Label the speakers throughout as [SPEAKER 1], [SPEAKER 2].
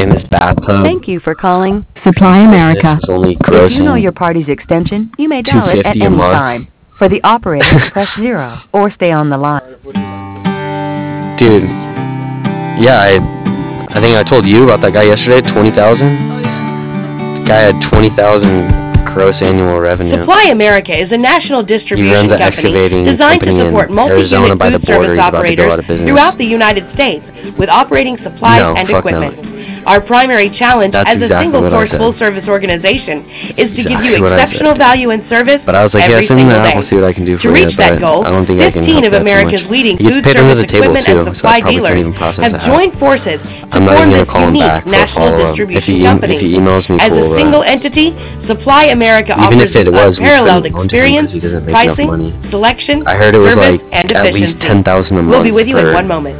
[SPEAKER 1] in this bathtub.
[SPEAKER 2] Thank you for calling
[SPEAKER 3] Supply America.
[SPEAKER 1] This is only
[SPEAKER 2] If you know
[SPEAKER 1] grossing
[SPEAKER 2] your party's extension, you may dial it at
[SPEAKER 1] $250 a
[SPEAKER 2] any
[SPEAKER 1] month.
[SPEAKER 2] time. For the operator, press 0 or stay on the line.
[SPEAKER 1] Dude, yeah, I think I told you about that guy yesterday, 20,000. This guy had 20,000 gross annual revenue.
[SPEAKER 4] Supply America is a national
[SPEAKER 1] He
[SPEAKER 4] distribution
[SPEAKER 1] runs an
[SPEAKER 4] company
[SPEAKER 1] excavating
[SPEAKER 4] designed to
[SPEAKER 1] company
[SPEAKER 4] support
[SPEAKER 1] in Arizona
[SPEAKER 4] multi-unit
[SPEAKER 1] by the
[SPEAKER 4] food
[SPEAKER 1] border.
[SPEAKER 4] service
[SPEAKER 1] He's about to go out
[SPEAKER 4] operators
[SPEAKER 1] of business.
[SPEAKER 4] throughout the United States with operating supplies
[SPEAKER 1] No,
[SPEAKER 4] and
[SPEAKER 1] fuck no.
[SPEAKER 4] equipment. Our primary challenge
[SPEAKER 1] That's
[SPEAKER 4] as a
[SPEAKER 1] exactly what I
[SPEAKER 4] single-source
[SPEAKER 1] said.
[SPEAKER 4] full-service organization is to give
[SPEAKER 1] exactly
[SPEAKER 4] you
[SPEAKER 1] what I
[SPEAKER 4] exceptional
[SPEAKER 1] said.
[SPEAKER 4] value and service
[SPEAKER 1] But I was like,
[SPEAKER 4] every
[SPEAKER 1] yeah, send me
[SPEAKER 4] single
[SPEAKER 1] the app.
[SPEAKER 4] day.
[SPEAKER 1] We'll see what I can do
[SPEAKER 4] To
[SPEAKER 1] for you.
[SPEAKER 4] reach that
[SPEAKER 1] But
[SPEAKER 4] goal,
[SPEAKER 1] I don't think I can
[SPEAKER 4] 15
[SPEAKER 1] help
[SPEAKER 4] of
[SPEAKER 1] that too
[SPEAKER 4] America's
[SPEAKER 1] much.
[SPEAKER 4] leading
[SPEAKER 1] He gets
[SPEAKER 4] food
[SPEAKER 1] paid under
[SPEAKER 4] service
[SPEAKER 1] the table
[SPEAKER 4] equipment
[SPEAKER 1] too,
[SPEAKER 4] and
[SPEAKER 1] so I
[SPEAKER 4] supply
[SPEAKER 1] probably can't
[SPEAKER 4] dealers
[SPEAKER 1] even process
[SPEAKER 4] have
[SPEAKER 1] that.
[SPEAKER 4] joined forces to
[SPEAKER 1] I'm not
[SPEAKER 4] form
[SPEAKER 1] even gonna
[SPEAKER 4] this
[SPEAKER 1] call him
[SPEAKER 4] unique
[SPEAKER 1] back for a
[SPEAKER 4] national
[SPEAKER 1] follow-up.
[SPEAKER 4] distribution company.
[SPEAKER 1] If he emails me,
[SPEAKER 4] As
[SPEAKER 1] cool.
[SPEAKER 4] a single entity, Supply America
[SPEAKER 1] Even
[SPEAKER 4] offers
[SPEAKER 1] if it was, we
[SPEAKER 4] unparalleled
[SPEAKER 1] couldn't loan to him
[SPEAKER 4] experience,
[SPEAKER 1] because he doesn't make enough
[SPEAKER 4] pricing,
[SPEAKER 1] money.
[SPEAKER 4] selection,
[SPEAKER 1] I heard it was
[SPEAKER 4] service,
[SPEAKER 1] like
[SPEAKER 4] and
[SPEAKER 1] at least
[SPEAKER 4] efficiency.
[SPEAKER 1] 10,000 a month.
[SPEAKER 4] We'll be with you in
[SPEAKER 1] for,
[SPEAKER 4] 1 moment.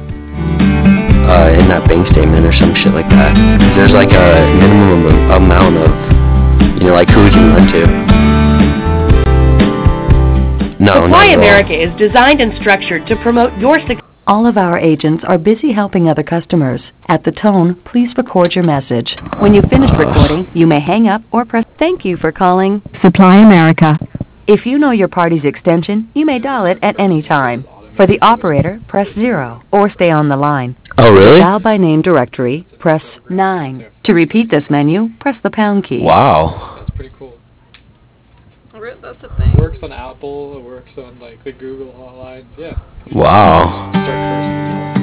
[SPEAKER 1] in that bank statement or some shit like that. Because there's like a minimum amount of, like who we can lend to. No,
[SPEAKER 4] Supply
[SPEAKER 1] not at all.
[SPEAKER 4] America is designed and structured to promote your success.
[SPEAKER 2] All of our agents are busy helping other customers. At the tone, please record your message. When you've finished recording, you may hang up or press thank you for calling
[SPEAKER 3] Supply America.
[SPEAKER 2] If you know your party's extension, you may dial it at any time. For the operator, press 0 or stay on the line.
[SPEAKER 1] Oh, really?
[SPEAKER 2] Dial by name directory, press 9. To repeat this menu, press the pound key.
[SPEAKER 1] Wow.
[SPEAKER 5] That's pretty cool.
[SPEAKER 6] That's a thing.
[SPEAKER 5] It works on Apple, it works on like the Google hotlines, yeah.
[SPEAKER 1] Wow.
[SPEAKER 5] Just start cursing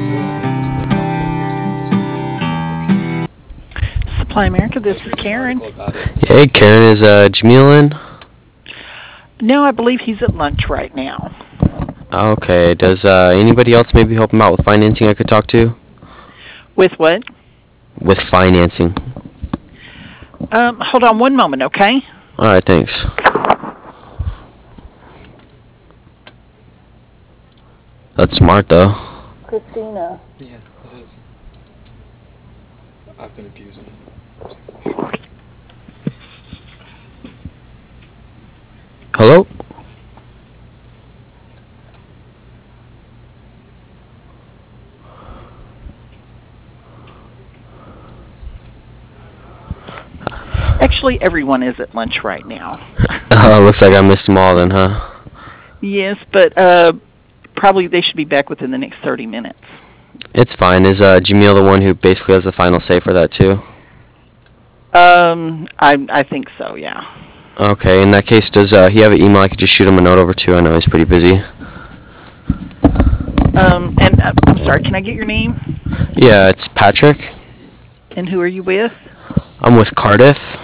[SPEAKER 5] and
[SPEAKER 7] Supply America, this is Karen.
[SPEAKER 1] Hey, Karen, is Jamil in?
[SPEAKER 7] No, I believe he's at lunch right now.
[SPEAKER 1] Okay. Does anybody else maybe help him out with financing I could talk to?
[SPEAKER 7] With what?
[SPEAKER 1] With financing.
[SPEAKER 7] Hold on 1 moment, okay?
[SPEAKER 1] All right, thanks. That's smart, though.
[SPEAKER 7] Christina.
[SPEAKER 5] Yeah, it is. I've been abusing it.
[SPEAKER 1] Hello?
[SPEAKER 7] Actually, everyone is at lunch right now.
[SPEAKER 1] Looks like I missed them all then, huh?
[SPEAKER 7] Yes, but probably they should be back within the next 30 minutes.
[SPEAKER 1] It's fine. Is Jamil the one who basically has the final say for that, too?
[SPEAKER 7] I think so, yeah.
[SPEAKER 1] Okay, in that case, does he have an email I could just shoot him a note over to? I know he's pretty busy.
[SPEAKER 7] And I'm sorry, can I get your name?
[SPEAKER 1] Yeah, it's Patrick.
[SPEAKER 7] And who are you with?
[SPEAKER 1] I'm with Cardiff.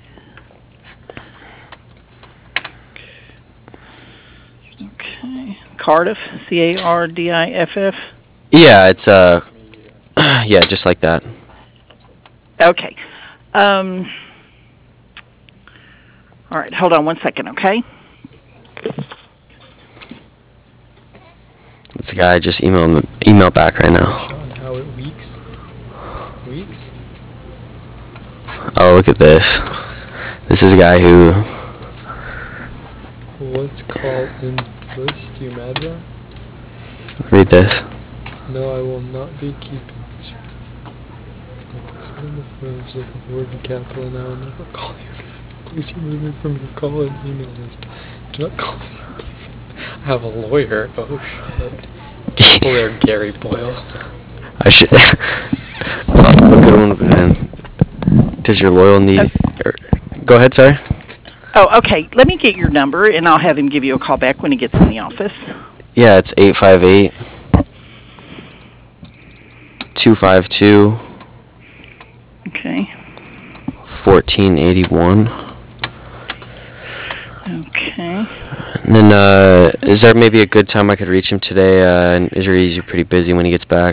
[SPEAKER 7] Okay. Cardiff, Cardiff.
[SPEAKER 1] Yeah, it's yeah, just like that.
[SPEAKER 7] Okay. All right, hold on 1 second, okay?
[SPEAKER 1] It's the guy I just emailed back right now.
[SPEAKER 5] Sean, how it weeks? Weeks?
[SPEAKER 1] Oh, look at this. This is a guy who...
[SPEAKER 5] What's called in bliss? Do you mad that?
[SPEAKER 1] Read this.
[SPEAKER 5] No, I will not be keeping this. Sit on the phone, just like a word in capital, and I will never call you again. Please remove me from your call and email list. Do not call me. I have a lawyer. Oh shit. Lawyer Gary Boyle.
[SPEAKER 1] I should... Oh, a good one, man. Does your loyal need... Go ahead, sorry.
[SPEAKER 7] Oh, okay. Let me get your number, and I'll have him give you a call back when he gets in the office.
[SPEAKER 1] Yeah, it's 858 252
[SPEAKER 7] Okay.
[SPEAKER 1] 1481.
[SPEAKER 7] Okay.
[SPEAKER 1] And then, is there maybe a good time I could reach him today? And is he pretty busy when he gets back?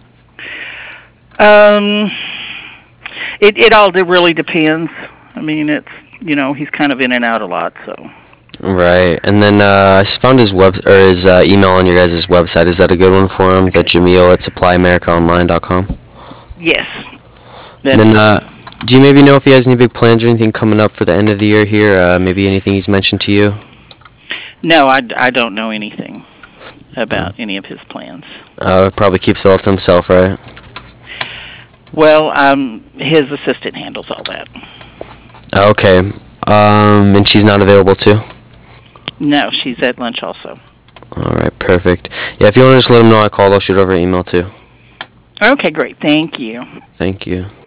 [SPEAKER 7] It all really depends. I mean, it's, he's kind of in and out a lot, so.
[SPEAKER 1] Right. And then I found his his email on your guys' website. Is that a good one for him? The Jamil at supplyamericaonline.com?
[SPEAKER 7] Yes.
[SPEAKER 1] And then, do you maybe know if he has any big plans or anything coming up for the end of the year here? Maybe anything he's mentioned to you?
[SPEAKER 7] No, I don't know anything about any of his plans.
[SPEAKER 1] Probably keeps it all to himself, right?
[SPEAKER 7] Well, his assistant handles all that.
[SPEAKER 1] Okay. And she's not available too?
[SPEAKER 7] No, she's at lunch also.
[SPEAKER 1] Alright, perfect. Yeah, if you want to just let them know I called, I'll shoot over an email too.
[SPEAKER 7] Okay, great. Thank you.
[SPEAKER 1] Thank you.